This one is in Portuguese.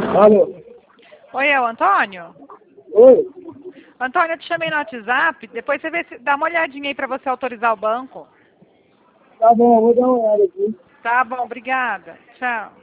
Alô? Oi, é o Antônio? Oi? Antônio, eu te chamei no WhatsApp, depois você dá uma olhadinha aí para você autorizar o banco. Tá bom, vou dar uma olhada aqui. Tá bom, obrigada. Tchau.